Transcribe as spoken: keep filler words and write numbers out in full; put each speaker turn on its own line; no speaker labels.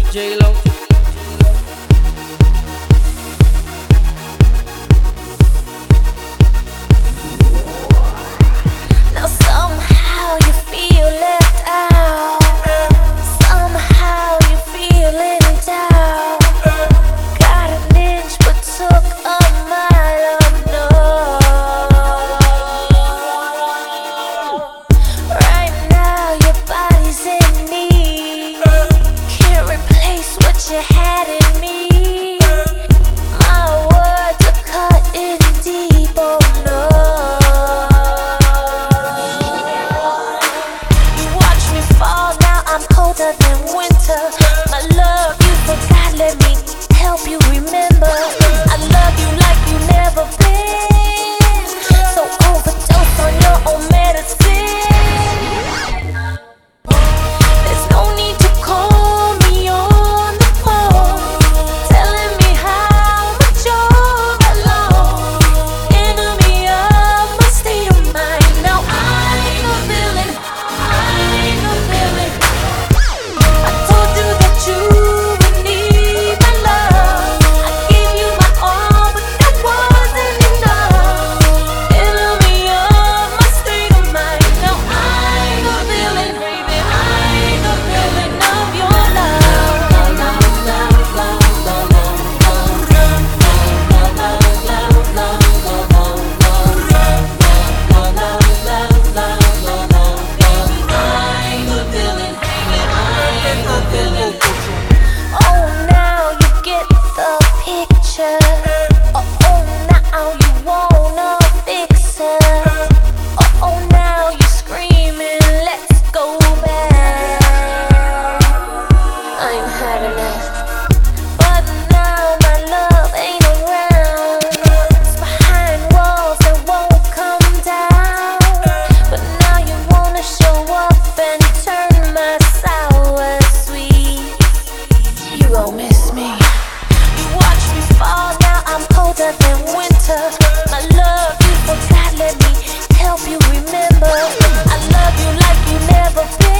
J-Lo.
Now somehow you feel left out. Somehow you feeling down. Got an inch but took a mile of no. Right now your body's in need. Can't replace what you had in me. My words are cutting deep, oh no. You watch me fall, now I'm colder than winter. My love, you forgot, let me help you remember. I love you like you never been. So overdose on your own medicine. There's no need to call me on the phone, telling me how much you're alone. Enemy of my state of mind. Now I'm a villain, I'm a villain. I told you that you would need my love. I gave you my all, but that wasn't enough. Enemy of my state of mind. Now I'm a villain, baby. I'm a villain of your love. I'm a villain, baby. I'm a villain. Oh, now you get the picture. Oh, oh, now you wanna fix her. Oh, oh, now you're screaming, let's go back. I ain't having that. But now my love ain't around. It's behind walls that won't come down. But now you wanna show up and turn my sour sweet. You gon' miss me. You watch me fall, now I'm colder than winter. My love, you forgot, let me help you remember. I love you like you never been.